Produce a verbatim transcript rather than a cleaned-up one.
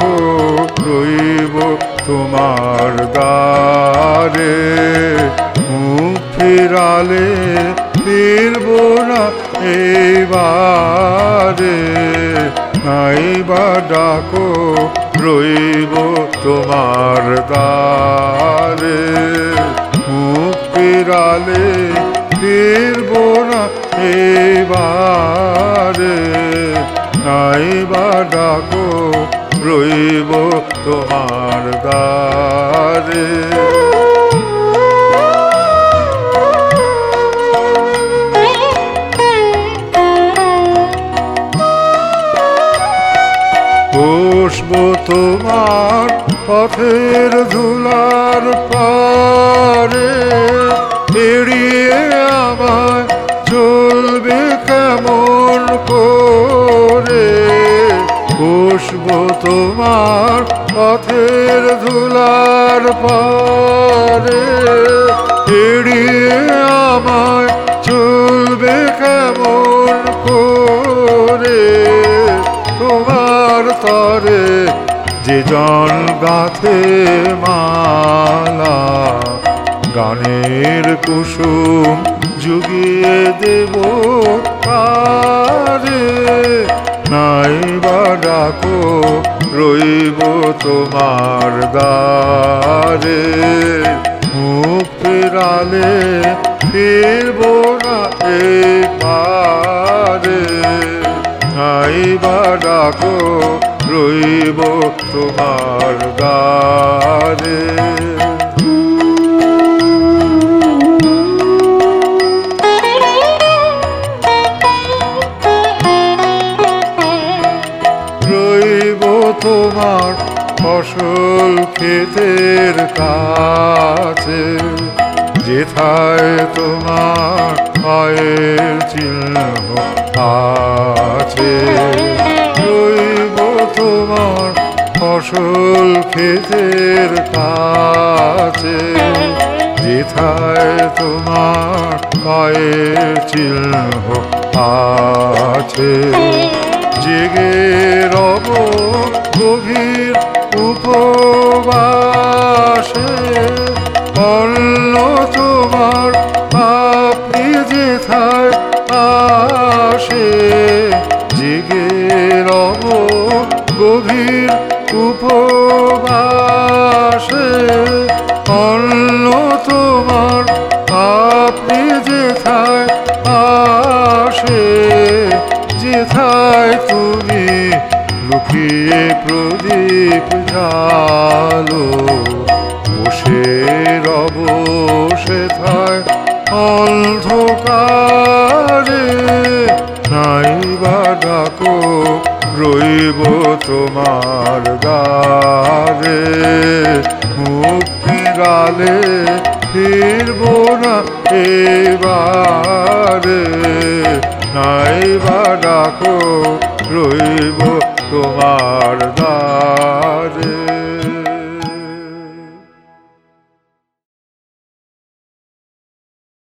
ডাকো রইব তোমার দ্বারে। মুখ ফিরালে ফিরব না এইবারে, নাইবা ডাকো রইব তোমার দ্বারে। মুখ ফিরালে ফিরব না এইবারে, নাইবা ডাকো রইব তোমার দ্বারে। বসবো তোমার পথের ধুলার পারে, এড়িয়ে আমায় চলবে কেমন করে। বসবো তোমার পথের ধুলার পারে, এড়িয়ে আমায় চলবে কেমন করে। তোমার তরে যে জন গাথে মালা, গানের কুসুম জুগিয়ে দেব কারে। নাইবা ডাকো রইব তোমার দ্বারে, মুখ ফিরালে ফিরব না এপারে। নাইবা ডাকো রইব তোমার দ্বারে। রইব তোমার ফসল ক্ষেতের কাছে, যেথায় তোমার পায়ের চিহ্ন আছে। রইব তোমার ফসল ক্ষেতের কাছে, যেথায় তোমার পায়ের চিহ্ন আছে। জেগে রব গভীর উপবাসে, অন্য তোমার আপনি যেথায় আসে। জেগে রব গভীর উপবাসে, অন্য তোমার আপনি যেথায় আসে। যেথায় তুমি লুকিয়ে প্রদীপ জালো, বসে রব সেথায় অন্ধকারে। নাইবা ডাকো রইব তোমার দ্বারে, মুখ ফিরালে ফিরব না এবারে। নাইবা ডাকো রইব তোমার দ্বারে।